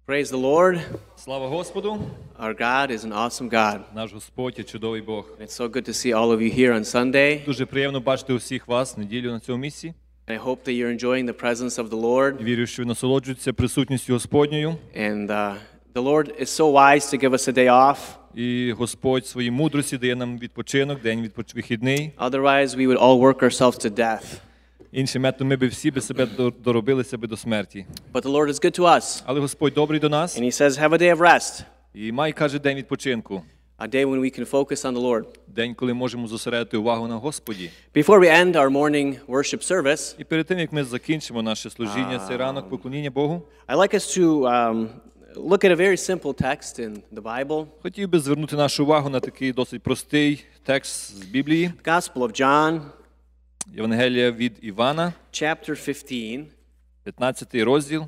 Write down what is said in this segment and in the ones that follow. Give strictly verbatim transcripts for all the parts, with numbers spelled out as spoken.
Praise the Lord. Слава Господу! Our God is an awesome God. Наш Господь є чудовий Бог. It's so good to see all of you here on Sunday. Дуже приємно бачити усіх вас в неділю на цьому місці. I hope that you're enjoying the presence of the Lord. Вірю, що ви насолоджуєтеся присутністю Господньою. And uh, the Lord is so wise to give us a day off. І Господь своїй мудрості дає нам відпочинок, день відпоч... вихідний. Otherwise, we would all work ourselves to death. Іншим методом ми б всі би себе доробилися би до смерті. But the Lord is good to us. Але Господь добрий до нас. And He says, have a day of rest. І май, каже, день відпочинку. A day when we can focus on the Lord. День, коли можемо зосередити увагу на Господі. Before we end our morning worship service, І перед тим, як ми закінчимо наше служіння, цей ранок поклоніння Богу, I'd like us to um, look at a very simple text in the Bible. хотів би звернути нашу увагу на такий досить простий текст з Біблії. Gospel of John, Євангелія від Івана, chapter fifteen. п'ятнадцятий розділ.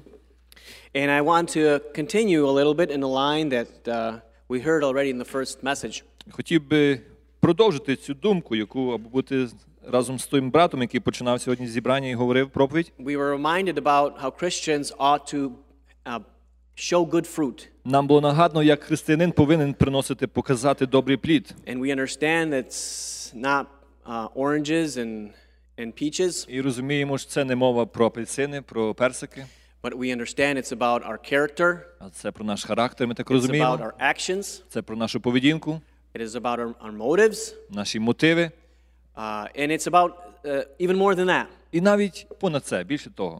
And I want to continue a little bit in the line that uh, we heard already in the first message. Хотів би продовжити цю думку, яку або бути разом з тим братом, який починав сьогодні зібрання і говорив проповідь. We were reminded about how Christians ought to uh, show good fruit. Нам було нагадано, як християнин повинен приносити, показати добрий плід. And we understand that it's not uh, oranges and and peaches. І розуміємо, що це не мова про апельсини, про персики. But we understand it's about our character. А це про наш характер, ми так It's about розуміємо. our actions. Це про нашу поведінку, It is about our, our motives. наші мотиви. Uh, and it's about uh, even more than that. І навіть понад це, більше того.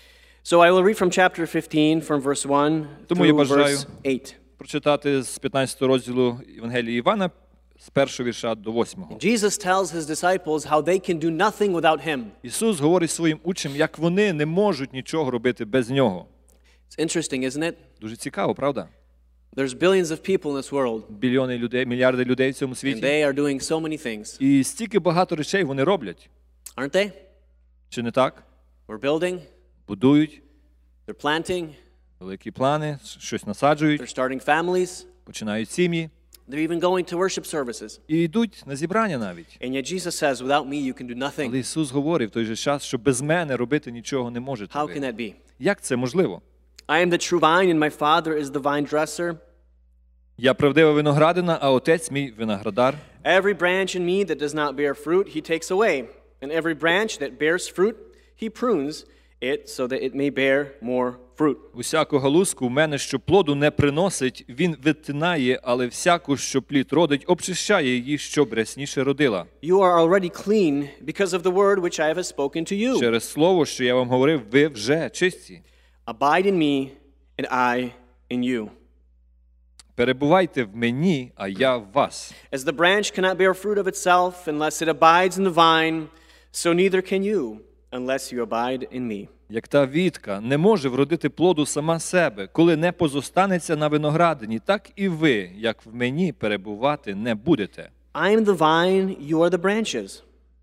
So I will read from chapter fifteen, from verse one Тому я through бажаю verse eight. прочитати з п'ятнадцятого розділу Євангелії Івана, з першого вірша до восьмого. Jesus tells his disciples how they can do nothing without him. Ісус говорить своїм учням, як вони не можуть нічого робити без Нього. It's interesting, isn't it? Дуже цікаво, правда? There's billions of people in this world, Мільйони людей, мільярди людей в цьому and світі. they are doing so many things, І стільки багато речей вони роблять. aren't they? Чи не так? We're building, Будують they're planting, великі плани, щось насаджують, they're starting families, починають сім'ї they're even going to worship services. і йдуть на зібрання навіть. And yet Jesus says, without me you can do Але nothing. Ісус говорить в той же час, що без мене робити нічого не можете How can ви. that be? Як це можливо? I am the true vine, and my Father is the vine dresser. Я правдива виноградина, а Отець мій виноградар. Every branch in me that does not bear fruit, he takes away. And every branch that bears fruit, he prunes it so that it may bear more fruit. Усяку галузку в мене, що плоду не приносить, він відтинає, але всяку, що плід родить, обчищає її, щоб рясніше родила. You are already clean because of the word which I have spoken to you. Через слово, що я вам говорив, ви вже чисті. Abide in me, and I in you. Перебувайте в мені, а я в вас. As the branch cannot bear fruit of itself unless it abides in the vine, so neither can you unless you abide in me. Як та вітка не може вродити плоду сама себе, коли не позостанеться на виноградині, так і ви, як в мені, перебувати не будете. I am the vine, you are the branches.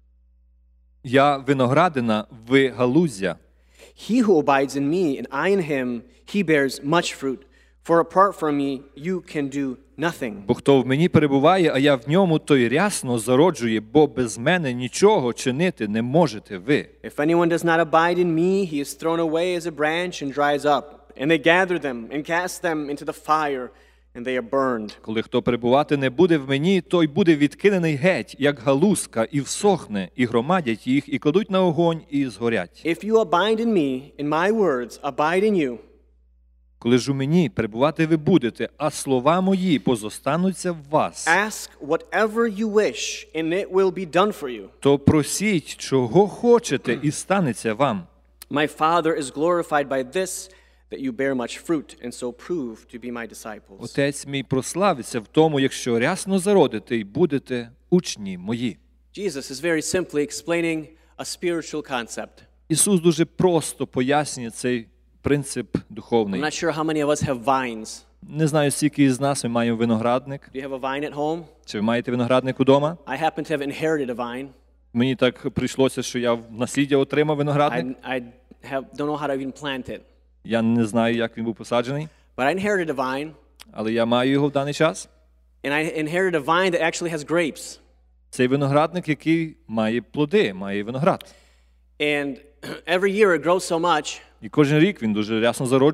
Я виноградина, ви галузя. He who abides in me and I in him, he bears much fruit. For apart from me, you can do nothing. Бо хто в мені перебуває, а я в ньому, той рясно зароджує, бо без мене нічого чинити не можете ви. If anyone does not abide in me, he is thrown away as a branch and dries up. And they gather them and cast them into the fire, and they are burned. Коли хто перебувати не буде в мені, той буде відкинений геть, як галузка, і всохне, і громадять їх, і кладуть на огонь, і згорять. If you abide in me, and my words abide in you, Коли ж у мені перебувати ви будете, а слова мої позостануться в вас, ask whatever you wish, and it will be done for you. то просіть, чого хочете, і станеться вам. My Father is glorified by this, that you bear much fruit, and so prove to be my disciples. Отець мій прославиться в тому, якщо рясно зародите і будете учні мої. Jesus is very simply explaining a spiritual concept. Ісус дуже просто пояснює цей принцип I'm духовний. not sure how many of us have vines. Не знаю, скільки із нас ми маємо виноградник. Do you have a vine at home? Чи ви маєте виноградник удома? I happen to have inherited a vine. Мені так прийшлося, що я в насліддя отримав виноградник. I, I have, don't know how to even plant it. Я не знаю, як він був посаджений, But I inherited a vine, але я маю його в даний час. and I inherited a vine that actually has grapes. Цей виноградник, який має плоди, має виноград. And every year it grows so much І кожен рік він дуже рясно зароджує.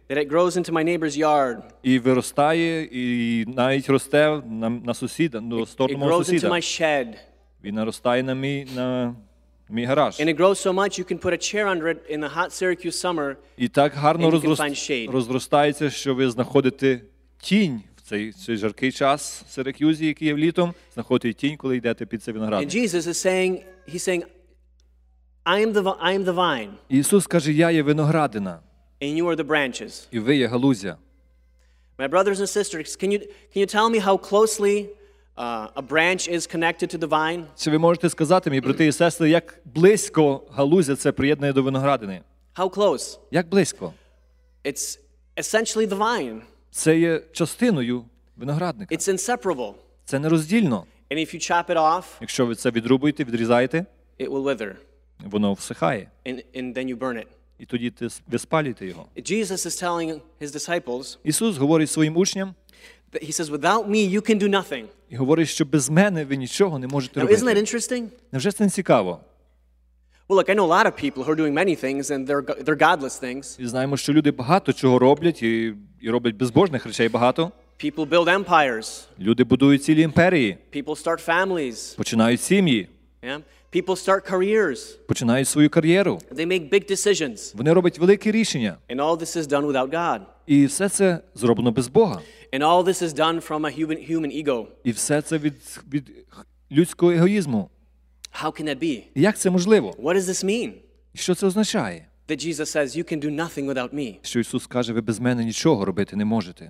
that it grows into my neighbor's yard. І виростає, і навіть росте на, на сусіда, до сторону It мого grows into сусіда. my shed. Він наростає на мій, на мій гараж. And it grows so much you can put a chair under it in the hot Syracuse summer. І так гарно And you can розрост, find shade. розростається, що ви знаходите тінь в цей, цей жаркий час в Сиракюзі, який є літом, знаходите тінь, коли йдете під цей And виноградник. Jesus is saying, he's saying, I am the, vi- I am the vine, Ісус каже, я є виноградина, and you are the branches. і ви є галузя. My brothers and sisters, can you, can you tell me how closely uh, a branch is connected to the vine? Чи ви можете сказати, мої брати і сестри, як близько галузя це приєднує до виноградини? How close? Як близько? It's essentially the vine. Це є частиною виноградника. It's inseparable. Це нероздільно. And if you chop it off, Якщо ви це відрубуєте, відрізаєте, it will wither, воно всихає. and, and then you burn it. І тоді ти, ви спалюєте його. Jesus is telling his disciples, Ісус говорить своїм учням, that he says, without me, you can do nothing. і говорить, що без мене ви нічого не можете Now, isn't that робити. interesting? Невже це не цікаво? Well, look, I know a lot of people who are doing many things, and they're, go- they're godless things. І знаємо, що люди багато чого роблять, і, і роблять безбожних речей багато. People build empires. Люди будують цілі імперії, People start families. починають сім'ї, Yeah? People start careers. починають свою кар'єру. They make big decisions. Вони роблять великі рішення. And all this is done without God. І все це зроблено без Бога. And all this is done from a human, human ego. І все це від, від людського егоїзму. How can that be? І як це можливо? What does this mean? І що це означає? That Jesus says, you can do nothing without me. Що Ісус каже, ви без мене нічого робити не можете.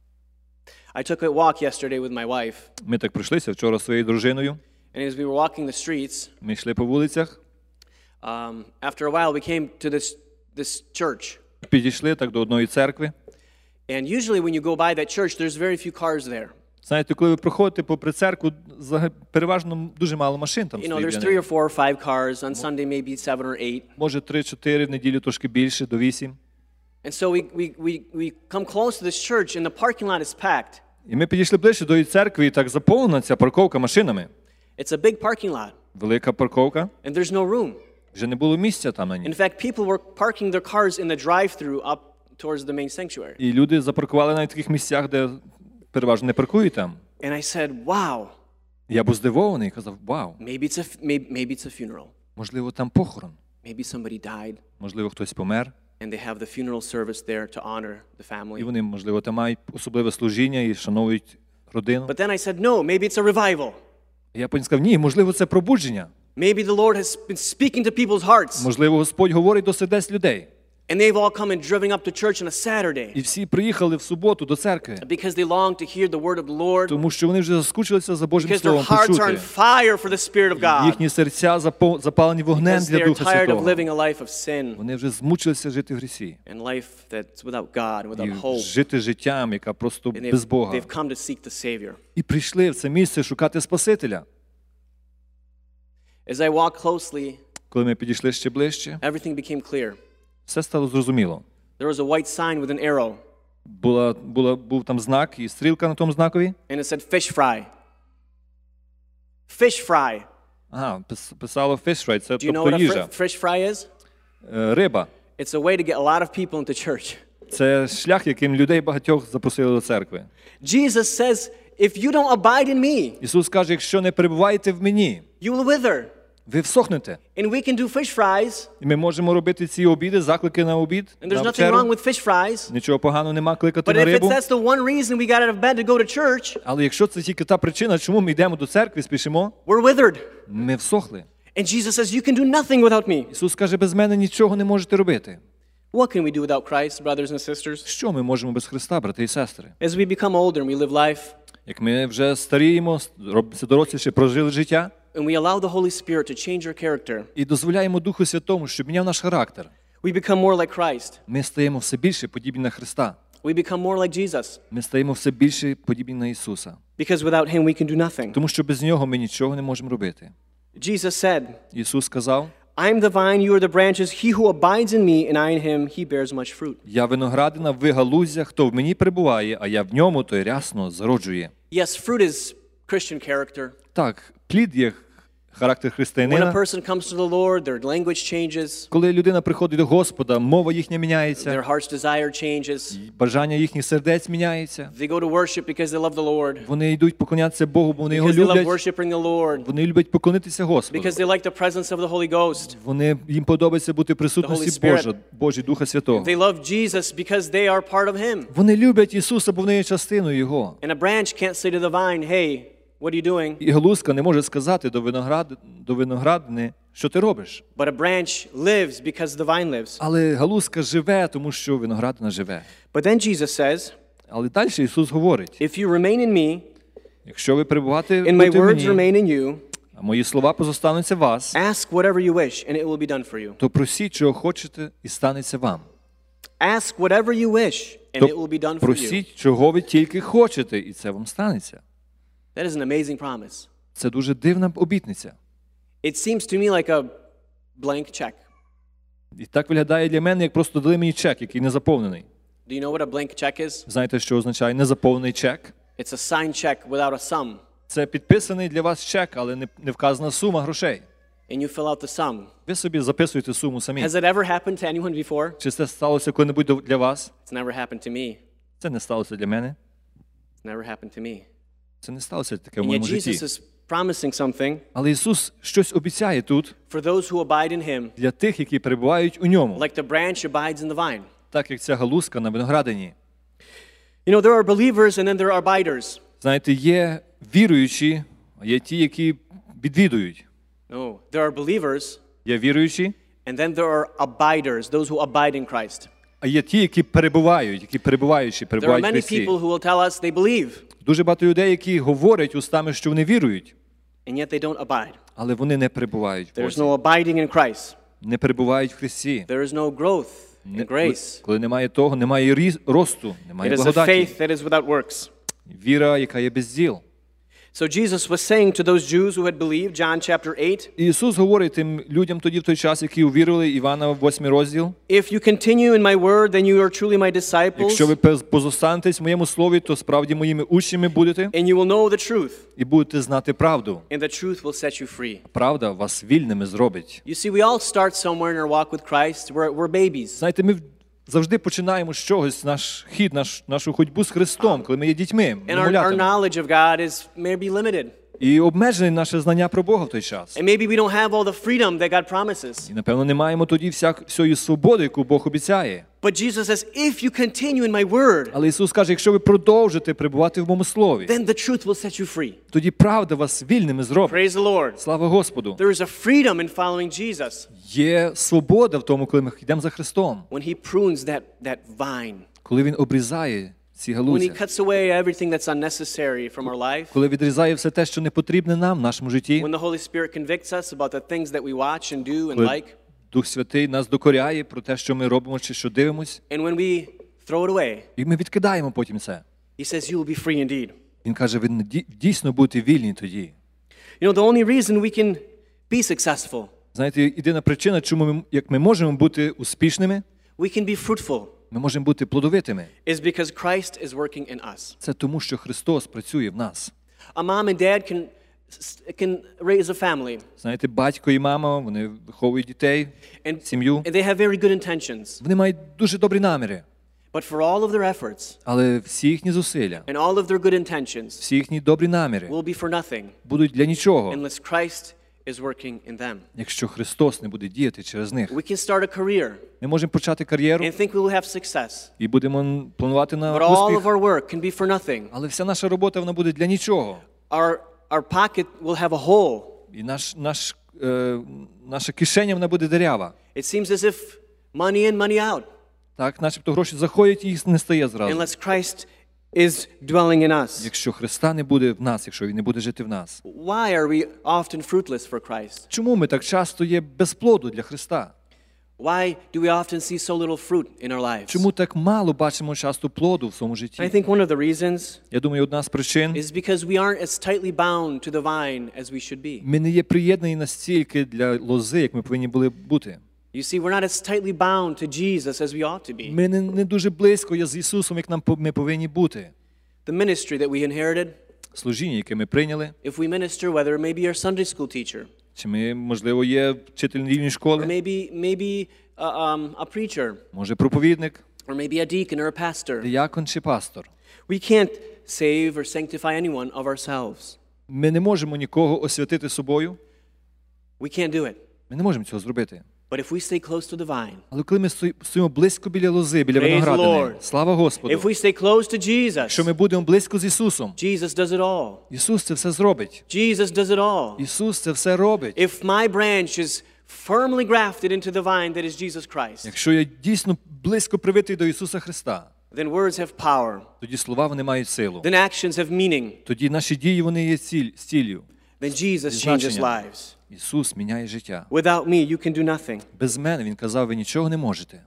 I took a walk yesterday with my wife. Ми так пройшлися вчора зі своєю дружиною. And as we were walking the streets, Ми йшли по вулицях, um, after a while we came to this, this church. підійшли так до одної церкви. And usually when you go by that church, there's very few cars there. Знаєте, коли ви проходите попри церкву, зага- переважно дуже мало машин там You know, стоїть. there's для three них. or four or five cars. On Sunday, maybe seven or eight. Може три-чотири, в неділю трошки більше, до вісім. And so we, we, we, we come close to this church, and the parking lot is packed. І ми підійшли ближче до її церкви, і так заповнена ця парковка машинами. It's a big parking lot, Велика парковка. and there's no room. Вже не було місця там на ній. In fact, people were parking their cars in the drive-through up towards the main sanctuary. І люди запаркували на таких місцях, де переважно не паркують там. And I said, wow, Я був здивований і казав, вау, maybe it's a, f- maybe, maybe it's a funeral. можливо, там похорон. Maybe somebody died, Можливо, хтось помер. and they have the funeral service there to honor the І family. вони, можливо, там мають особливе служіння і шанують родину. But then I said, no, maybe it's a revival. І я потім сказав, ні, можливо, це пробудження. Maybe the Lord has been speaking to people's hearts, Можливо, Господь говорить до сердець людей. and they've all come and driven up to church on a Saturday І всі приїхали в суботу до церкви, because they long to hear the word of the Lord, тому що вони вже заскучилися за Божим because their Словом hearts are on почути. fire for the Spirit of God, Їхні серця запо- запалені вогнем because для they're Духа tired of Святого. living a life of sin Вони вже змучилися жити в грісі. and life that's without God, І without hope. жити життям, яка просто And без they've, Бога. they've come to seek the Savior. І прийшли в це місце шукати Спасителя. As I walked closely, Коли ми підійшли ще ближче, everything became clear. все стало зрозуміло. There was a white sign with an arrow, Була, була, був там знак і стрілка на тому знакові. and it said fish fry. Fish fry. Ага, пис- писало fish fry, це Do you know тобто what a їжа. fr- fish fry is? Е, Риба. It's a way to get a lot of people into church. Це шлях, яким людей багатьох запросили до церкви. Jesus says, if you don't abide in me, Ісус каже, якщо не перебуваєте в мені, you will wither. ви всохнете. And we can do fish fries, І ми можемо робити ці обіди, заклики на обід, and there's на nothing wrong вечерю. with fish fries. Нічого поганого нема кликати But на if it's, рибу. that's the one reason we got out of bed to go to church, Але якщо це тільки та причина, чому ми йдемо до церкви, спішимо, we're withered. ми всохли. And Jesus says, you can do nothing without me. Ісус каже, без мене нічого не можете робити. What can we do without Christ, brothers and sisters? Що ми можемо без Христа, брати і сестри? As we become older and we live life, Як ми вже старіємо, робимося доросліше, прожили життя, and we allow the Holy Spirit to change our character, і дозволяємо Духу Святому, щоб міняв наш характер, we become more like Christ. ми стаємо все більше подібні на Христа. We become more like Jesus. Ми стаємо все більше подібні на Ісуса. Because without Him, we can do nothing. Тому що без Нього ми нічого не можемо робити. Jesus said, Ісус сказав, I am the vine, you are the branches. He who abides in me and I in him, he bears much fruit. я виноградина, ви галузя, хто в мені перебуває, а я в ньому, той рясно зароджує. Yes, fruit is Christian character. Так, плід є характер When a християнина. person comes to the Lord, their language changes, Коли людина приходить до Господа, мова їхня their міняється, heart's desire changes. бажання їхніх сердець міняється. They go to worship because they love the Lord, Вони йдуть поклонятися Богу, бо вони його because they love люблять. worshiping the Lord, Вони люблять поклонитися Господу. because they like the presence of the Holy Ghost. Вони, їм подобається бути в присутності The Holy Spirit. Божа, Божі Духа Святого. They love Jesus because they are part of Him. Вони люблять Ісуса, бо вони є частиною Його. And a branch can't say to the vine, hey, what are you doing? І галузка не може сказати до, виноград... до виноградини, що ти робиш. But a branch lives because the vine lives. Але галузка живе, тому що виноградина живе. But then Jesus says, Але далі Ісус говорить, if you remain in me, якщо ви перебувати and my будете words в мені, remain in you, а мої слова позостануться в вас, ask whatever you wish, and it will be done for you. то просіть, чого хочете, і станеться вам. Ask whatever you wish, and it will be done То for you. просіть, чого ви тільки хочете, і це вам станеться. That is an amazing promise. Це дуже дивна обітниця. It seems to me like a blank check. І так виглядає для мене, як просто дали мені чек, який не заповнений. Do you know what a blank check is? Знаєте, що означає незаповнений чек? It's a signed check without a sum, Це підписаний для вас чек, але не, не вказана сума грошей. and you fill out the sum. Ви собі записуєте суму самі. Has it ever happened to anyone before? Чи це сталося коли-небудь до- для вас? It's never happened to me. Це не сталося для мене. It's never happened to me. Це не сталося таке в And yet моєму Jesus житті. is promising something Але Ісус щось обіцяє тут for those who abide in Him, для тих, які перебувають у ньому, like the branch abides in the vine. так як ця галузка на виноградині. You know, there are believers and then there are abiders. Знаєте, є віруючі, а є ті, які відвідують. No, there are believers Є віруючі, and then there are abiders, those who abide in Christ. а є ті, які перебувають, які перебуваючі, There are перебувають в many Христі. people who will tell us they believe, Дуже багато людей, які говорять устами, що вони вірують, and yet they don't abide. але вони не перебувають в There's Бозі, no abiding in Christ. не перебувають в Христі. There is no growth Не- in grace. Коли немає того, немає ріс- росту, It немає is a благодаті. faith that is without works. Віра, яка є без діл. So Jesus was saying to those Jews who had believed, John chapter eight, І Ісус говорить тим людям тоді в той час, які увірили, Івана восьмий розділ, if you continue in my word, then you are truly my disciples, якщо ви пез- позостанетесь в моєму слові, то справді моїми учнями будете and you will know the truth, і будете знати правду. and the truth will set you free. Правда вас вільними зробить. You see, we all start somewhere in our walk with Christ. We're, we're babies. Знаєте, ми завжди починаємо з чогось, наш хід, наш, нашу ходьбу з Христом, коли ми є дітьми, And our, our немовлятами. knowledge of God is maybe limited. І обмежене наше знання про Бога в той час. And maybe we don't have all the freedom that God promises. І, напевно, не маємо тоді всяк, всієї свободи, яку Бог обіцяє. But Jesus says, if you continue in my word, Але Ісус каже, якщо ви продовжите перебувати в моєму слові, then the truth will set you free. тоді правда вас вільними зробить. Praise the Lord. Слава Господу! There is a freedom in following Jesus Є свобода в тому, коли ми йдемо за Христом. when He prunes that, that vine, Коли Він обрізає ці when галузі. He cuts away everything that's unnecessary from our life, Коли відрізає все те, що не потрібне нам в нашому житті. when the Holy Spirit convicts us about the things that we watch and do and Коли like, Дух Святий нас докоряє про те, що ми робимо чи що дивимось. and when we throw it away, І ми відкидаємо потім це. He says, you will be free indeed. Він каже, ви ді- дійсно будете вільні тоді. You know, the only reason we can be successful, Знаєте, єдина причина, чому ми, як ми можемо бути успішними, we can be fruitful, ми можемо бути плодовитими. is because Christ is working in us. Це тому, що Христос працює в нас. A mom and dad can, can raise a family, Знаєте, батько і мама, вони виховують дітей, and, сім'ю. and they have very good intentions. Вони мають дуже добрі наміри, But for all of their efforts але всі їхні зусилля, and all of their good intentions всі їхні добрі наміри will be for nothing будуть для нічого, unless Christ is working in them. якщо Христос не буде діяти через них. We can start a career Ми можемо почати кар'єру and think we will have success, і будемо планувати на but all of успіх, our work can be for nothing. але вся наша робота вона буде для нічого. Our, our pocket will have a hole. І наш, наш, е, наша кишеня вона буде дирява. It seems as if money in, money out, Так, начебто гроші заходять і їх не стає зразу. unless Christ is dwelling in us. Якщо Христа не буде в нас, якщо Він не буде жити в нас. Why are we often fruitless for Christ? Чому ми так часто є без плоду для Христа? Why do we often see so little fruit in our lives? Чому так мало бачимо часто плоду в своєму I житті? think one of the reasons Я думаю, одна з причин, is because we aren't as tightly bound to the vine as we should be. ми не є приєднані настільки для лози, як ми повинні були бути. You see, we're not as tightly bound to Jesus as we ought to be. Ми не, не дуже близько є з Ісусом, як нам по- ми повинні бути. The ministry that we inherited, Служіння, яке ми прийняли, if we minister, whether it may be our Sunday school teacher, Чи ми, можливо, є вчитель недільної Or школи? maybe, maybe uh, um, a preacher, Може, проповідник, or maybe a deacon or a pastor. диякон чи пастор? We can't save or sanctify anyone of ourselves. Ми не можемо нікого освятити собою. We can't do it. Ми не можемо цього зробити. But if we stay close to the vine, Але коли ми стої- стоїмо близько біля лози, біля Praise виноградини, Lord. слава Господу, if we stay close to Jesus, якщо ми будемо близько з Ісусом, Jesus does it all. Ісус це все зробить. Jesus does it all. Ісус це все робить. If my branch is firmly grafted into the vine that is Jesus Christ, Якщо я дійсно близько привитий до Ісуса Христа, then words have power. тоді слова вони мають силу. Then actions have meaning. Тоді наші дії вони є ціль, з ціллю. Then Jesus changes Значення. lives. Ісус міняє життя. Without me, you can do nothing. Без мене, Він казав, ви нічого не можете.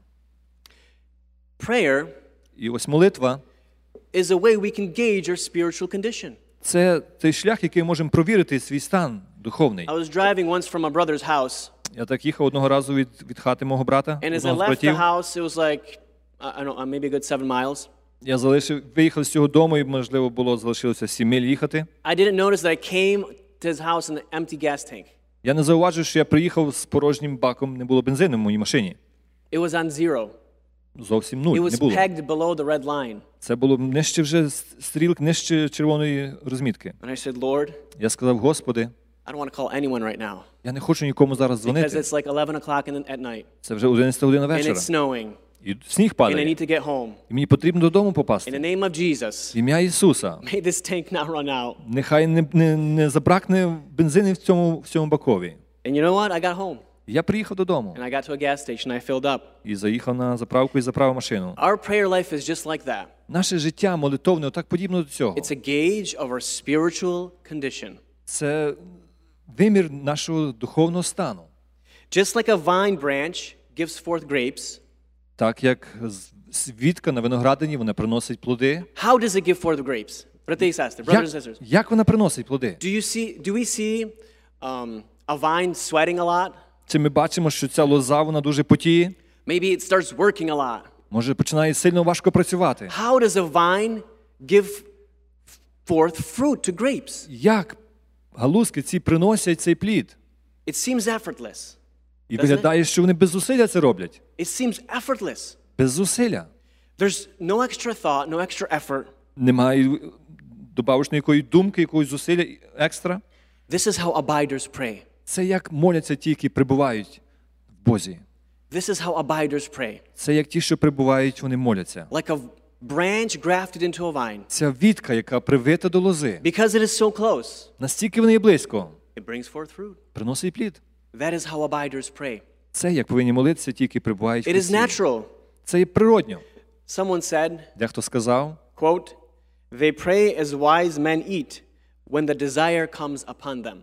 Prayer І ось молитва is a way we can gauge our spiritual condition. – це той шлях, який можемо провірити свій стан духовний. I was driving once from a brother's house, Я так їхав одного разу від, від хати мого брата, and as I одного з left the братів. house, it was like, I I don't know, maybe a good seven miles. Я залишив, виїхав з цього дому, і, можливо, було залишилося сім миль їхати. I didn't notice that I came to his house in an empty gas tank. Я не зауважив, що я приїхав з порожнім баком, не було бензину в моїй машині. It was on zero. Зовсім It нуль, не was було. pegged below the red line. Це було нижче вже стрілк, нижче червоної розмітки. And I said, Lord, Я сказав, Господи, I don't want to call anyone right now я не хочу нікому зараз because дзвонити. it's like eleven o'clock in the, at night Це вже одинадцята година and вечора. it's snowing І сніг and I падає. need to get home. І мені потрібно додому In попасти. the name of Jesus, В ім'я Ісуса. may this tank not run out. Нехай не, не, не забракне бензину в цьому, в цьому бакові. And you know what? I got home І я приїхав додому. and I got to a gas station. I filled up. І заїхав на заправку і заправив машину. Our prayer life is just like that. Наше життя молитовне отак подібно до цього. It's a gauge of our spiritual condition. Це вимір нашого духовного стану. Just like a vine branch gives forth grapes, Так як з- вітка на виноградині, вона приносить плоди. how does it give forth grapes? Брати і сестри, brothers and Як, sisters. як вона приносить плоди? Do you see, do we see um, a vine sweating a lot? Чи ми бачимо, що ця лоза, вона дуже потіє? Maybe it starts working a lot. Може, починає сильно важко працювати? How does a vine give forth fruit to grapes? Як галузки ці приносять цей плід? It seems effortless. І Doesn't виглядає, що вони без зусилля це роблять. It seems effortless. Без зусилля. There's no extra thought, no extra effort. Немає добавочної якоїсь думки, якогось зусилля екстра. This is how abiders pray. Це як моляться ті, які прибувають в Бозі. This is how abiders pray. Це як ті, що прибувають, вони моляться. Like a branch grafted into a vine. Ця вітка, яка привита до лози, Because it is so close, настільки вони є близько, it brings forth fruit. приносить плід. That is how abiders pray. Це як повинні молитися ті, які прибувають в It is Христі. natural. Це є природньо. Someone said, Дехто сказав, quote, they pray as wise men eat when the desire comes upon them.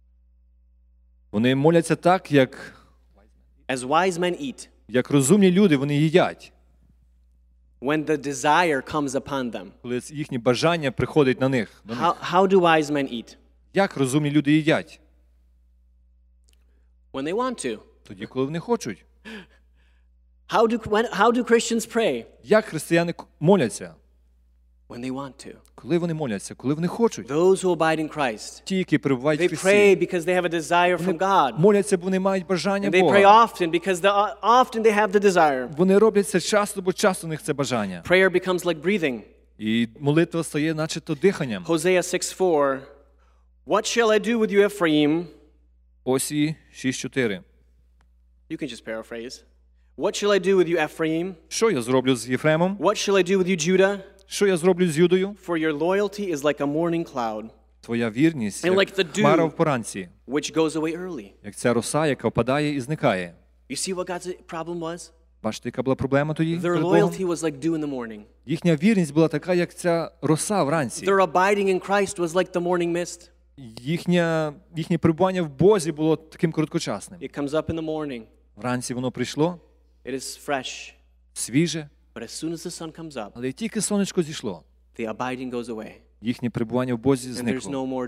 вони моляться так, як, As wise men eat як розумні люди, вони їдять. when the desire comes upon them. Коли їхні бажання приходять на них. До них. How, how do wise men eat? Як розумні люди їдять? When they want to. Тоді, коли вони хочуть. How do, when, how do Christians pray? Як християни к- моляться? When they want to. Коли вони моляться? Коли вони хочуть. Those who abide in Christ. Ті, які перебувають в They Христі. pray because they have a desire from God. Моляться, бо вони мають бажання And they pray Бога. often because the, often they have the desire. Вони роблять це часто, бо часто у них це бажання. Prayer becomes like breathing. І молитва стає начебто диханням. Hosea six four. What shall I do with you, Ephraim? Осі шість чотири. You can just paraphrase. What shall I do with you, Ephraim? Що я зроблю з Єфремом? What shall I do with you, Judah? Що я зроблю з Юдою? For your loyalty is like a morning cloud, Твоя вірність, And як like the dew. хмара в поранці, which goes away early. як ця роса, яка впадає і зникає. You see what God's problem was? Бачите, яка була проблема тоді Their перед Богом? loyalty was like dew in the morning. Їхня вірність була така, як ця роса вранці. Their abiding in Christ was like the morning mist. Їхня, їхнє перебування в Бозі було таким короткочасним. It comes up in the morning. Вранці воно прийшло, It is fresh. свіже, But as soon as the sun comes up, але як тільки сонечко зійшло, the abiding goes away. їхнє перебування в Бозі And there's зникло. no more dew.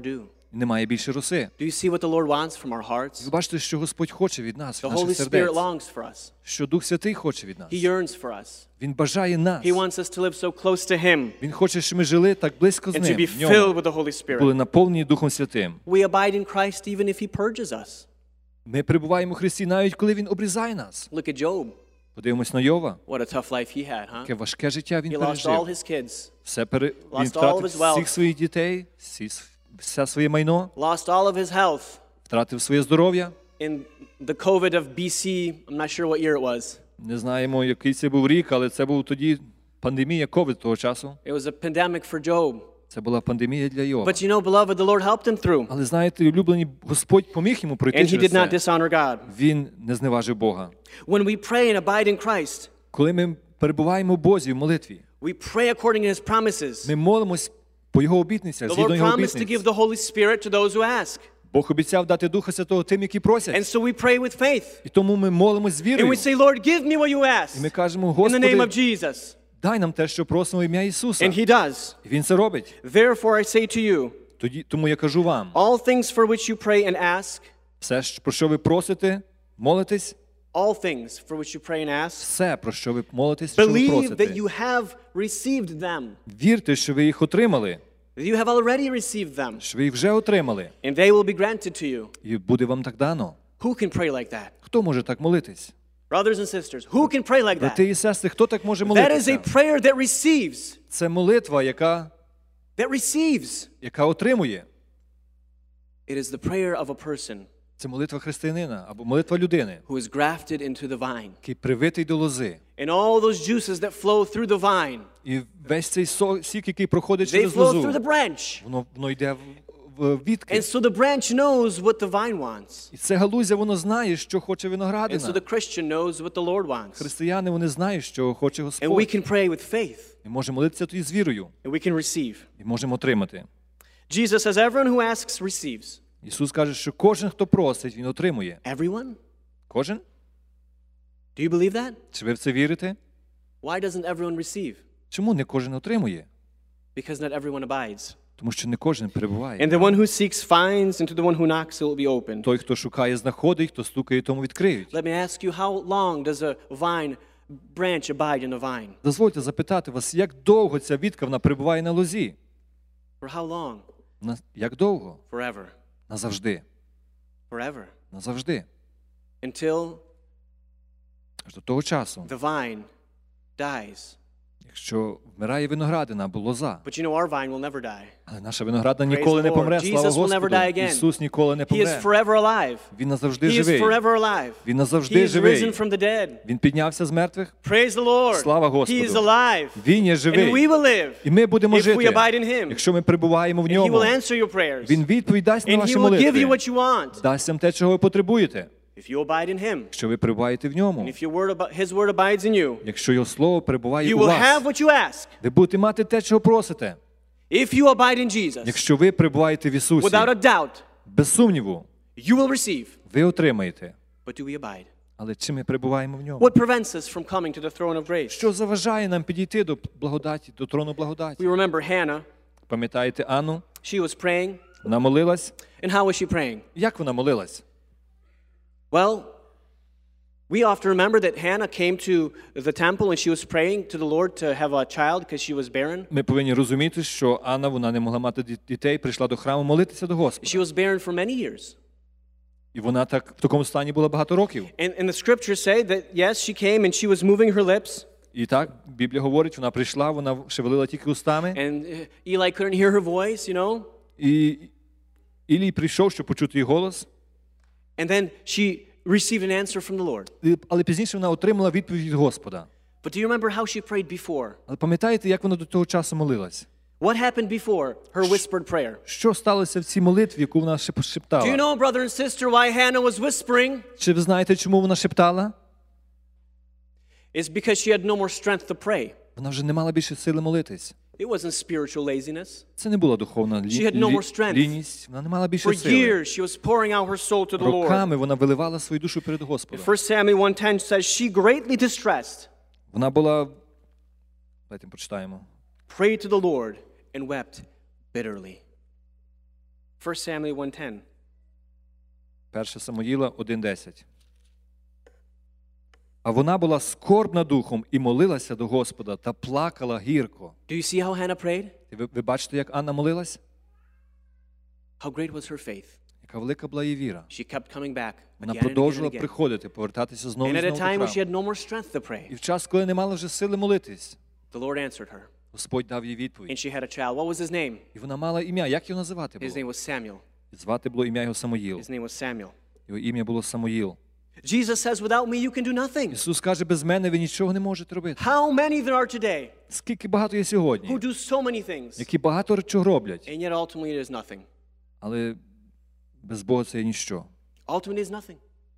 Немає більше роси. Do you see what the Lord wants from our hearts? Ви бачите, що Господь хоче від нас, The від наших Holy Spirit сердець. longs for us. Що Дух Святий хоче від нас. He yearns for us. Він бажає нас. He wants us to live so close to Him Він хоче, щоб ми жили так близько з and to Ним, be в Ньому. filled with the Holy Були Spirit. наповнені Духом Святим. We abide in Christ even if He purges us. Ми перебуваємо у Христі навіть коли Він обрізає нас. Look at Job. Подивимось на Йова. What a tough life he had, huh? Яке важке життя він He lost all пережив. his kids, Все пере... Він lost all of втратив his wealth. всіх своїх дітей, всі... все своє майно, lost all of his health. втратив своє здоров'я. In the COVID of B C, I'm not sure what year it was. Не знаємо, який це був рік, але це був тоді пандемія ковід того часу. It was a pandemic for Job. Це була пандемія для Йова. But you know, beloved, the Lord helped him through. Але знаєте, улюблені, Господь поміг йому пройти And he через did not це. dishonor God. Він не зневажив Бога. When we pray and abide in Christ, Коли ми перебуваємо в Бозі в молитві, we pray according to His promises. ми молимось по Його обітницях, The згідно Lord Його promised to give обітниць. the Holy Spirit to those who ask. Бог обіцяв дати Духа Святого тим, які просять. And so we pray with faith. І тому ми молимось з And вірою. we say, Lord, give me what you І ми ask. кажемо, In the name of Господи, Jesus. дай нам те, що просимо в ім'я Ісуса. And He does. І Він це робить. Therefore, I say to you, Тоді, тому я кажу вам, all things for which you pray and ask, все, що- про що ви просите, молитесь, all things for which you pray and ask, все, про що ви молитесь, що ви believe просите. that you have received them. Вірте, що ви їх отримали, That you have already received them. що ви їх вже отримали, And they will be granted to you. і буде вам так дано. Who can pray like that? Хто може так молитись? Brothers and sisters, who can pray like Брати that? і сестри, хто так може That is a молитися? prayer that receives. Це молитва, яка, That receives. яка отримує. It is the prayer of a person Це молитва християнина або молитва людини, who is grafted into the vine. який привитий до лози. And all those juices that flow through the vine, І весь цей со- сік, який проходить they через flow through the лозу, branch. воно, воно йде в, в відки. And so the branch knows what the vine wants. І це галузя, воно знає, що хоче And so виноградина. the Christian knows what the Lord wants. Християни, вони знають, що хоче And we Господь. can pray with faith. І можемо молитися тоді з вірою. And we can receive. І можемо отримати. Jesus says, everyone who asks receives. Ісус каже, що кожен, хто просить, він отримує. Everyone? Кожен? Do you believe that? Чи ви в це вірите? Why doesn't everyone receive? Чому не кожен отримує? Because not everyone abides. Тому що не кожен перебуває. And the one who seeks finds, and to the one who knocks it will be opened. Той, хто шукає, знаходить, хто стукає, тому відкриють. Let me ask you, how long does a vine branch abide in a vine? Дозвольте запитати вас, як довго ця вітка вона перебуває на лозі? For how long? На- Як довго? Forever. Назавжди. Forever. Назавжди. Until Аж до того часу, the vine dies. якщо вмирає виноградина або лоза. But you know, our vine will never die. Але наша виноградина Praise ніколи the не Lord. помре, слава Jesus will never Господу. die again. Ісус ніколи не He is помре. forever alive. Він назавжди He is живий. forever alive. Він He назавжди is живий. risen from the dead. Він піднявся з мертвих. Praise the Lord. Слава Господу. He is alive. Він є And we живий. will live І ми будемо if we жити, abide in Him. якщо ми перебуваємо в And He ньому. will answer your prayers. Він відповідь дасть на And ваші He will give you молитви. what you want. Дасть вам те, чого ви потребуєте, If you abide in Him. якщо ви перебуваєте в And ньому. if your word, ab- His word abides in you, Якщо Його Слово перебуває you у will вас, have what you ask. ви будете мати те, чого просите. If you abide in Jesus, Якщо ви перебуваєте в Ісусі, without a doubt, без сумніву, you will receive. ви отримаєте. But do we abide? Але чи ми перебуваємо в ньому? What prevents us from coming to the throne of grace? Що заважає нам підійти до благодаті, до трону благодаті? We remember Hannah. Пам'ятаєте Анну? She was praying. Вона молилась. And how was she praying? Як вона молилась? Well, we often remember that Hannah came to the temple and she was praying to the Lord to have a child because she was barren. Ми повинні розуміти, що Анна, вона не могла мати ді- дітей, прийшла до храму молитися до Господа. She was barren for many years. І вона так в такому стані була багато років. And, and the scriptures say that, yes, she came and she was moving her lips. І так, Біблія говорить, вона прийшла, вона шевелила тільки устами. And uh, Eli couldn't hear her voice, you know. І Ілій прийшов, щоб почути її голос. And then she received an answer from the Lord. І- Але пізніше вона отримала відповідь від Господа. But do you remember how she prayed before? Але пам'ятаєте, як вона до того часу молилась? What happened before her whispered prayer? Що сталося в цій молитві, яку вона шеп- Do you шептала? know, brother and sister, why Hannah was whispering? Чи ви знаєте, чому вона шептала? It's because she had no more strength to pray. Вона вже не мала більше сили молитись. It wasn't spiritual laziness. Це не була духовна лі... She had no more strength. лінність. Вона не мала For більше сили. years, she was pouring out her soul to the Lord. Роками вона виливала свою душу перед Господом. First Samuel one ten says, she greatly distressed, Вона була... Давайте прочитаємо. prayed to the Lord, and wept bitterly. First Samuel one ten. Перше Самуїла один десять. А вона була скорбна духом і молилася до Господа та плакала гірко. Do you see how Hannah prayed? Ви, ви бачите, як Анна молилась? How great was her faith? Яка велика була її віра. She kept coming back Вона again and again and продовжувала again. приходити, повертатися знову And і at a знову time до when she храму. had no more strength to pray, І в час, коли не мала вже сили молитись, the Lord answered her. Господь дав їй And відповідь. she had a child. What was his name? І вона мала ім'я. Як його називати His було? name was Samuel. І звати було ім'я його Самуїл. His name was Samuel. Його ім'я було Самуїл. Jesus says, without me you can do nothing. Ісус каже, без мене ви нічого не можете робити. How many there are today Скільки багато є who сьогодні, do so many things, які багато чого роблять, and yet ultimately it is nothing. але без Бога це є ніщо. Ultimately it is nothing.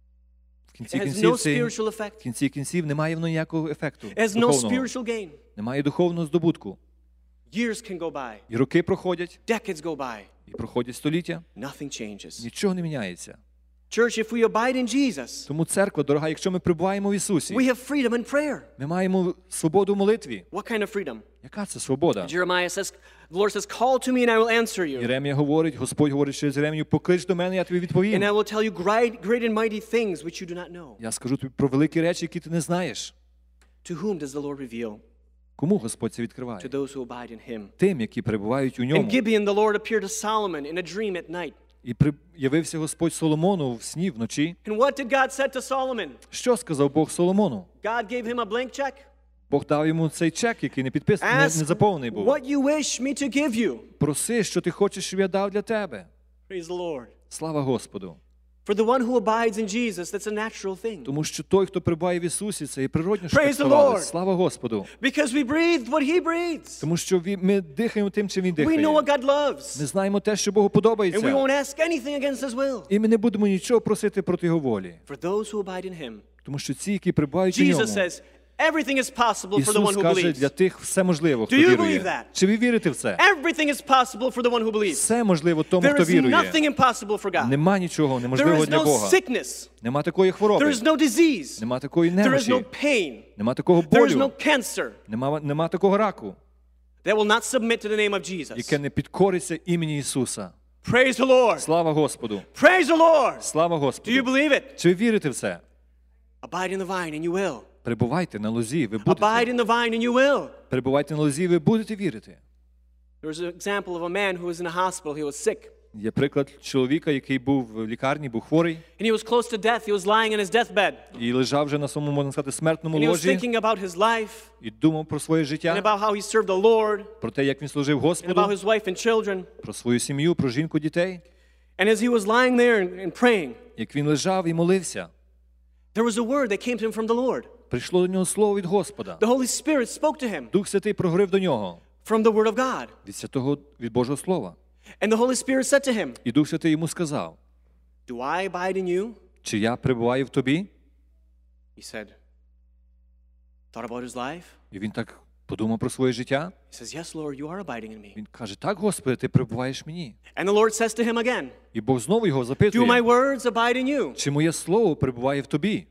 В кінці It has кінців, no це, spiritual в effect. кінці кінців немає воно ніякого ефекту It has no духовного. spiritual gain. Немає духовного здобутку. Years can go by. І роки проходять, Decades go by. і проходять століття. Nothing changes. Нічого не міняється. Church, if we abide in Jesus, Тому церква, дорога, якщо ми перебуваємо в Ісусі, we have freedom in prayer. ми маємо свободу в молитві. What kind of freedom? Яка це свобода? Jeremiah says, the Lord says, call to me and I will answer you. Єремія говорить, Господь говорить через Єремію, поклич до мене, я тобі And відповім. I will tell you great, great and mighty things which you do not know. Я скажу тобі про великі речі, які ти не знаєш. To whom does the Lord reveal? Кому Господь це To відкриває? those who abide in him. Тим, які перебувають у ньому. In Gibeon, the Lord appeared to Solomon in a dream at night. І при- явився Господь Соломону в сні вночі. And what did God say to Solomon? Що сказав Бог Соломону? God gave him a blank check. Бог дав йому цей чек, який не підписаний, не, не Ask заповнений був. what you wish me to give you. Проси, що ти хочеш, щоб я дав для тебе. Praise the Lord. Слава Господу. For the one who abides in Jesus, that's a natural thing. Тому що той, хто перебуває в Ісусі, це і природньо, що Praise так the ставалося. Lord. Слава Господу. Because we breathed what he breathes. Тому що ві- ми дихаємо тим, чим Він We know дихає. what God Ми loves. знаємо те, що Богу And we подобається. won't ask anything against his will. І ми не будемо нічого просити проти Його волі. For those who abide in him. Тому що ці, які перебувають у Jesus ньому, says, everything is possible for the one Ісус who каже, believes. для тих все можливо, хто Do you believe вірує. that? Чи ви вірите в це? Everything is possible for the one who believes. Все можливо тому, There хто is вірує. nothing impossible for God. Нема нічого There неможливого is для no Бога. sickness. Нема такої There хвороби. is no disease. Нема такої There is немочі. no pain. Нема такого There is no болю. cancer Нема, нема такого раку, that will not submit to the name of Jesus. яке не підкориться імені Ісуса. Praise the Lord. Слава Господу. Praise the Lord. Слава Do you Господу. believe it? Чи ви вірите в це? Abide in the vine and you will. Перебувайте на лозі, ви Abide будете. in the vine and you will. Перебувайте на лозі, ви будете вірити. There was an example of a man who was in a hospital. He was sick. Є приклад чоловіка, який був в лікарні, був хворий, And he was close to death. He was lying on his deathbed. і лежав вже на своєму, можна сказати, смертному And he was ложі, thinking about his life і думав про своє and життя, about how he served the Lord про те, як він служив and about Господу, his wife and children. про свою сім'ю, про жінку, дітей. And as he was lying there and, and praying, Як він лежав і молився, there was a word that came to him from the Lord. прийшло до нього слово від Господа. The Holy Spirit spoke to him Дух Святий проговорив до нього from the Word of God. від святого, від Божого Слова. And the Holy Spirit said to him, І Дух Святий йому сказав: "Do I abide in you?" чи я перебуваю в тобі? He said, thought about his life. І він так подумав про своє життя. He says, "Yes, Lord, you are abiding in me." Він каже: так, Господи, ти перебуваєш в мені. And the Lord says to him again, І Бог знову його "Do my запитує: words abide in you?" чи моє слово перебуває в тобі?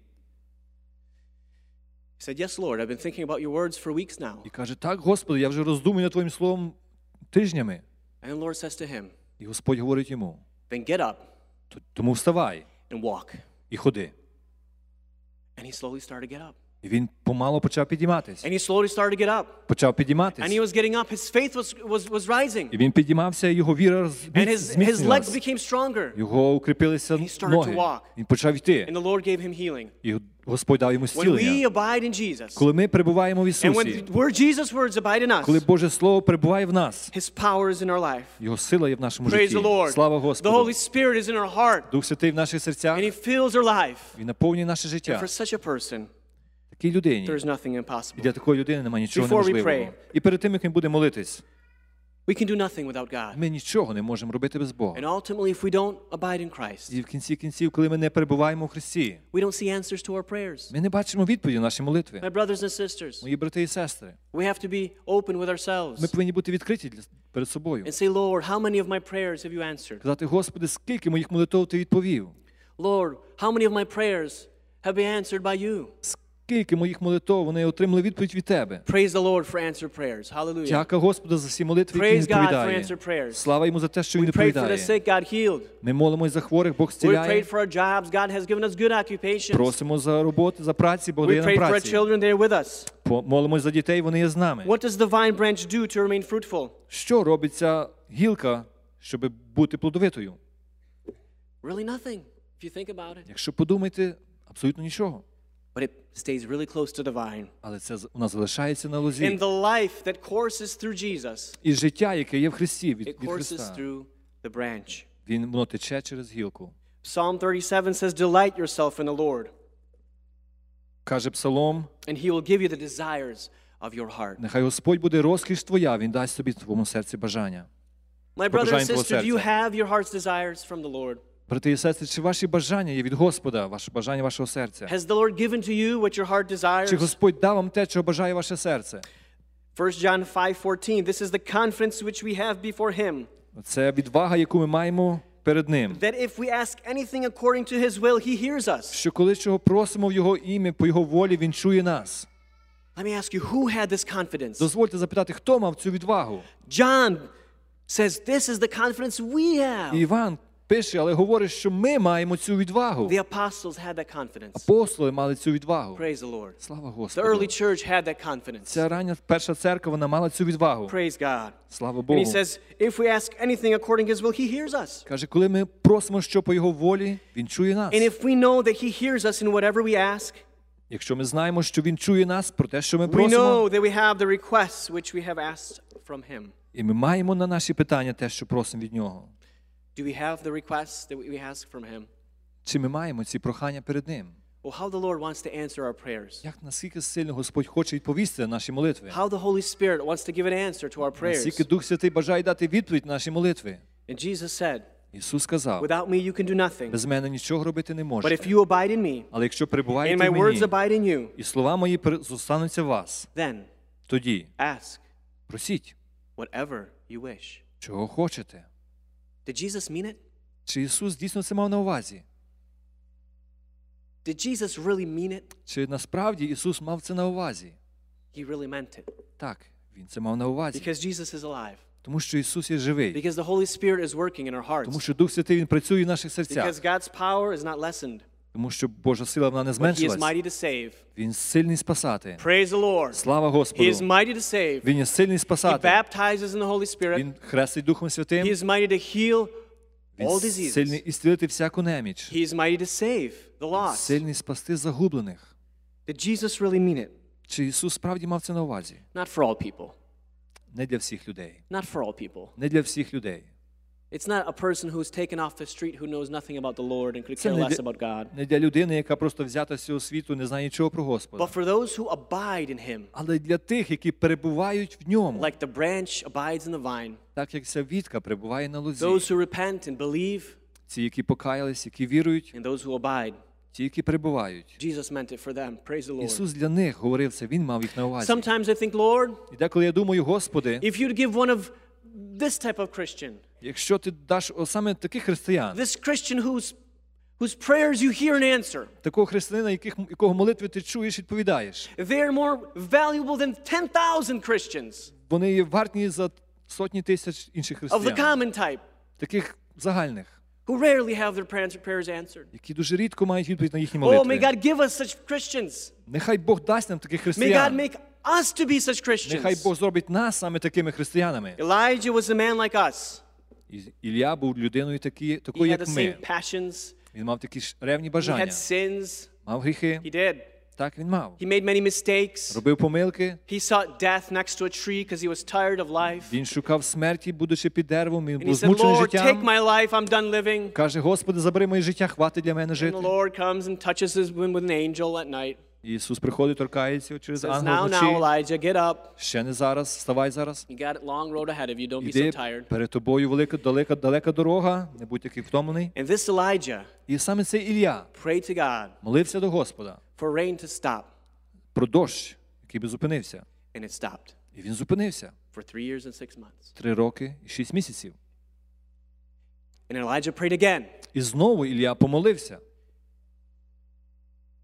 He said, "Yes, Lord, I've been thinking about your words for weeks now." І каже: так, Господи, я вже роздумую над твоїм словом тижнями. And the Lord says to him, І Господь говорить йому: "Then get up «Т- тому вставай and walk." і ходи. And he slowly started to get up. І він помало почав підійматись. And he slowly started to get up. Почав And he підійматись. was getting up. His faith was, was, was rising. І він підіймався, і його віра And his, his legs зміцнилась. became stronger. Його укріпилися he started to ноги. walk. Він почав йти. And the Lord gave him healing. І Господь дав йому When we зцілення. abide in Jesus, Коли ми перебуваємо в and when Ісусі, the word Jesus' words abide in коли us, Боже Слово перебуває в нас, His power is in our life. Його сила є в нашому Praise житті. the Lord. Слава The Господу. Holy Spirit is in our heart, Дух Святий в наших серцях, and He fills our life. Він наповнює наше And життя. for such a person, Такій людині, there is nothing і impossible. для такої людини немає нічого Before we неможливого. pray. І перед тим, як він буде молитись, We can do nothing without God. ми нічого не можемо робити без And Бога. ultimately, if we don't abide in Christ, І в кінці кінців, коли ми не перебуваємо в Христі, we don't see answers to our prayers. ми не бачимо відповіді на наші молитви. My brothers and sisters, Мої брати і сестри, we have to be open with ми ourselves повинні бути відкриті для- перед собою. and say, Lord, how many of my prayers have you answered? Казати: Господи, скільки моїх молитв ти відповів? Lord, how many of my prayers have been answered by you? скільки моїх молитов, вони отримали відповідь від Тебе. Praise the Lord for answered prayers. Hallelujah. Дяка Господу за всі молитви, які Praise Він God for відповідає. answered prayers. Слава Йому за те, що Він We prayed for the відповідає. sick, God healed. Ми молимось за хворих, Бог We зціляє. prayed for our jobs. God has given us good occupations. Просимо за роботу, за праці, Бог We дає нам prayed for our праці. children. They are with us. По- Молимось за дітей, вони є з нами. What does the vine branch do to remain fruitful? Що робить ця гілка, щоб бути плодовитою? Really nothing, if you think about it. Якщо подумайте, абсолютно нічого. But it stays really close to the vine. Але це з- вона залишається на And лозі. the life that courses through Jesus, І життя, яке є в Христі, від, it від courses Христа, through the branch. він, воно тече через гілку. Psalm thirty-seven says, delight yourself in the Lord, Каже Псалом, and he will give you the desires of your heart. нехай Господь буде розкіш твоя, Він дасть собі в твоєму серці бажання. My brother and Побажання твого sister, do you серця. have your heart's desires from the Lord? Брати і сестри, чи ваші бажання є від Господа, ваше бажання вашого серця? Has the Lord given to you what your heart Чи desires? Господь дав вам те, чого бажає ваше серце? First John five fourteen, this is the confidence which we have before him, Це відвага, яку ми маємо перед Ним. that if we ask anything according to his will, he hears us. Що коли чого просимо в Його ім'я, по Його волі, Він чує нас. Let me ask you, who had this confidence? Дозвольте запитати, хто мав цю відвагу? John says this is the confidence we І have. Іван пише, але говорить, що ми маємо цю відвагу. The apostles had that confidence. Апостоли мали цю відвагу. Praise the Lord. Слава The Господу. early church had that confidence. Ця рання перша церква, вона мала цю відвагу. Praise God. Слава And Богу. he says, if we ask anything according to his will, he hears us. Каже, коли ми просимо, що по Його волі, Він чує нас. And if we know that he hears us in whatever we ask, Якщо ми знаємо, що Він чує нас про те, що ми we просимо, know that we have the requests which we have asked from him. і ми маємо на наші питання те, що просимо від Нього. Do we have the requests that we ask from him? Чи ми маємо ці прохання перед Ним? Well, how the Lord wants to answer our prayers. Як наскільки сильно Господь хоче відповісти на наші молитви? How the Holy Spirit wants to give an answer to our prayers. Наскільки Дух Святий бажає дати відповідь на наші молитви? And Jesus said, Ісус сказав, without me you can do nothing. без мене нічого робити не But if можете. you abide in me, Але якщо and перебуваєте my в words мені, abide in you, і слова мої пере- зостануться в вас, then тоді ask просіть, whatever you wish. чого хочете. Did Jesus mean it? Чи Ісус дійсно це мав на увазі? Did Jesus really mean it? Чи насправді Ісус мав це на увазі? He really meant it. Так, Він це мав на увазі. Because Jesus is alive. Тому що Ісус є живий. Because the Holy Spirit is working in our Тому hearts. що Дух Святий, Він працює в наших серцях. Because God's power is not lessened. Тому що Божа сила, вона не But He is зменшилась. mighty to save. Він сильний спасати. Praise the Lord. Слава He Господу. is mighty to save. Він є сильний He спасати. baptizes in the Holy Spirit. Він хрестить Духом Святим. He is mighty to heal Він all сильний diseases. ісцілити всяку неміч. He is mighty to save the lost. Сильний спасти загублених. Did Jesus really mean it? Чи Ісус справді мав це на увазі? Not for all people. Не для всіх людей. Not for all people. Не для всіх людей. It's not a person who's taken off the street who knows nothing about the Lord and could Це care не less для, about God. не для людини, яка просто взята з цього світу, не знає нічого про Господа. But for those who abide in Him, Але для тих, які перебувають в ньому, like the branch abides in the vine, так як ця вітка перебуває на лозі. those who repent and believe, Ті, які покаялись, які вірують, and those who abide, ті, які перебувають. Jesus meant it for them. Praise the Lord. Ісус для них говорив це, Він мав їх на увазі. Sometimes I think, Lord, І деколи я думаю, Господи, if you'd give one of this type of Christian, якщо ти даш о, саме таких християн, this Christian whose, whose prayers you hear and answer, такого християнина, яких, якого молитви ти чуєш і відповідаєш, they're more valuable than ten thousand Christians вони є вартні за сотні тисяч інших of the християн, common type таких загальних, who rarely have their prayers prayers answered. які дуже рідко мають відповідь на їхні Oh, may молитви. God give us such Christians. Нехай Бог дасть нам таких May God християн. make us to be such Нехай Christians. Бог зробить нас саме такими християнами. Elijah was a man like us. І Ілля був людиною такі, He такою, had the як ми. same passions. Він мав такі ж ревні He бажання, had sins. мав гріхи. He did. Так він мав. He made many mistakes. Робив помилки. He sought death next to a tree because he was tired of life. Він шукав смерті, будучи під деревом. Він And he був said, змучений Lord, take життям. my life. I'm done living. Каже, Господи, забери моє життя, хватить для мене And жити. the Lord comes and touches him with an angel at night. Ісус приходить, торкається через Says, ангела now, вночі. now, Elijah, get up. Ще не зараз, вставай зараз. You got a long road ahead of you. Don't be Іди, so tired. перед тобою велика, далека, далека дорога, не будь такий втомлений. And this Elijah І саме цей Ілля prayed to God молився до Господа for rain to stop. про дощ, який би зупинився. And it stopped І він зупинився. for three years and six months. Три роки і шість місяців. And Elijah prayed again. І знову Ілля помолився.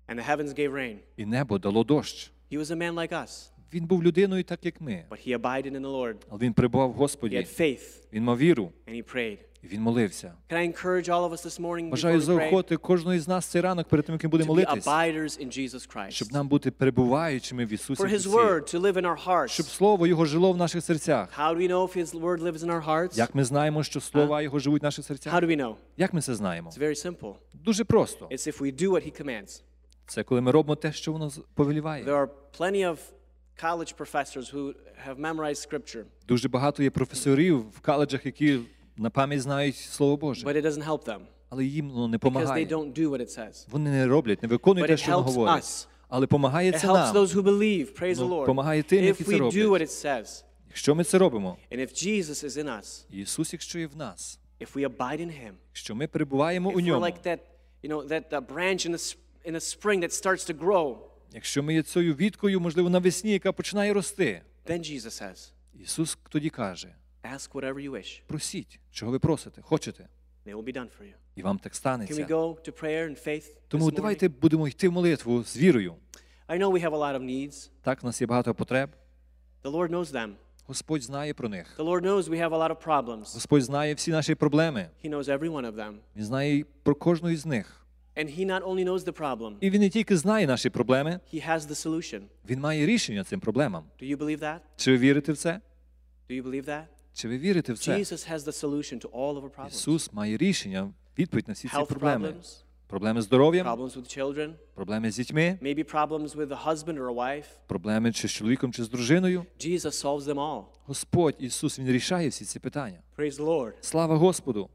And the heavens gave rain. і небо дало дощ. He was a man like us, Він був людиною, так як ми. but he abided in the Lord. Але він перебував в He Господі. had faith, Він мав віру, and he prayed. і він молився. Can I encourage all of us this morning Бажаю before we pray заохотити кожного із нас цей ранок перед тим, як ми to будемо be молитись, abiders in Jesus Christ? щоб нам бути перебуваючими в Ісусі For His Христі. word to live in our hearts. Щоб Слово Його жило в наших серцях. How do we know if His word lives in our hearts? Як ми знаємо, що слова Його живуть в наших серцях? How do we know? Як ми це знаємо? It's very simple. Дуже просто. It's if we do what He commands. Це коли ми робимо те, що воно повеліває. There are plenty of college professors who have memorized scripture, Дуже багато є професорів в коледжах, які на пам'ять знають Слово Боже. but it doesn't help them Але їм воно не because they допомагає. don't do what it says. Вони не роблять, не виконують But те, it що воно helps говорить. us. Але допомагає It це helps нам, those who believe, praise the Ну, Lord, помагає тим, які if це we do роблять. what it says. Якщо ми це робимо, And if Jesus is in us, Ісус, якщо є в нас, if we abide in Him, якщо ми перебуваємо if у we're Ньому, like that, you know, that uh, branch in the, sp- in the spring that starts to grow, якщо ми є цією віткою, можливо, навесні, яка починає рости, then Jesus says, Ісус тоді каже, ask whatever you wish, просіть, чого ви просите, хочете, and it will be done for you. і вам так Can we станеться. go to prayer and faith Тому this давайте morning? будемо йти в молитву з вірою. I know we have a lot of needs. Так, в нас є багато потреб. The Lord knows them. Господь знає про них. The Lord knows we have a lot of problems. Господь знає всі наші проблеми. He knows every one of them. Він знає про кожну із них. And He not only knows the problem, І Він не тільки знає наші проблеми, He has the solution. Він має рішення цим проблемам. Do you believe that? Чи ви вірите в це? Do you believe that? Чи ви вірите в це? Jesus has the solution to all of our problems. Ісус має рішення, відповідь на всі ці Health проблеми. problems, Проблеми з здоров'ям, problems with children, проблеми з дітьми, maybe problems with a husband or a wife. проблеми чи з чоловіком, чи з дружиною. Jesus solves them all. Господь Ісус, Він рішає всі ці питання. Praise the Lord. Слава Господу!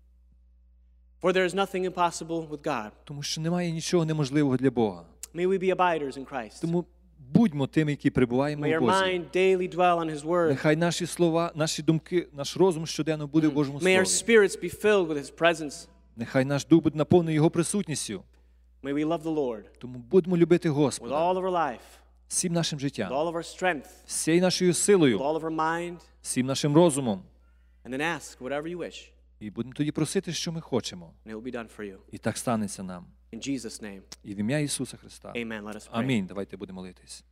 For there is nothing impossible with God. Тому що немає нічого неможливого для Бога. May we be abiders in Christ. Тому будьмо тими, які перебуваємо May в our Бозі. mind daily dwell on His word. Нехай наші слова, наші думки, наш розум щоденно буде в Божому May our Слові. spirits be filled with His presence. Нехай наш дух буде наповнений Його присутністю. May we love the Lord Тому будемо любити with Господа all of our life, всім нашим with життям, all of our strength, всією нашою with силою, all of our mind, всім нашим розумом. and then ask whatever you wish, І будемо тоді просити, що ми хочемо. and it will be done for you. І так станеться нам. In Jesus' name, І в ім'я Ісуса Христа. amen. Let us pray. Амінь. Давайте будемо молитись.